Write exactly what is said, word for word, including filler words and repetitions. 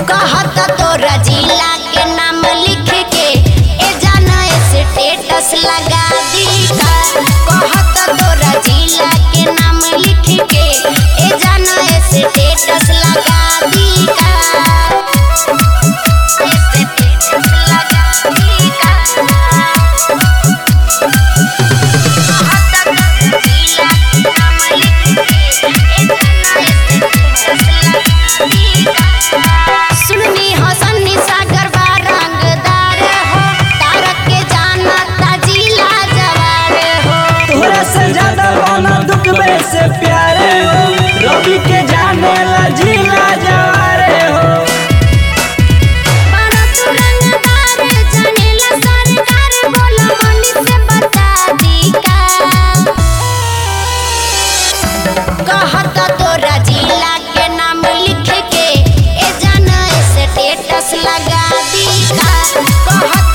कहता तोरा जिला के नाम लिख के ए जाना स्टेटस लगा दी का। कहता तोरा जिला के नाम लिख के ए जाना स्टेटस लगा दी का। स्टेटस लगा दी का। सुननी हसनी सागर बा रंगदार हो, तारक के जाना ताजिला जवार हो। तोरा से ज्यादा बना दुखबे से प्यारे हो, रवि के जाने ला जिला जवारे हो। बड़ा तू रंगदार जानेला सरकार, बोला मनी से बता दी का। कहता तोरा जिला के नाम लिख के ए जाना स्टेटस लगा दी का। कहता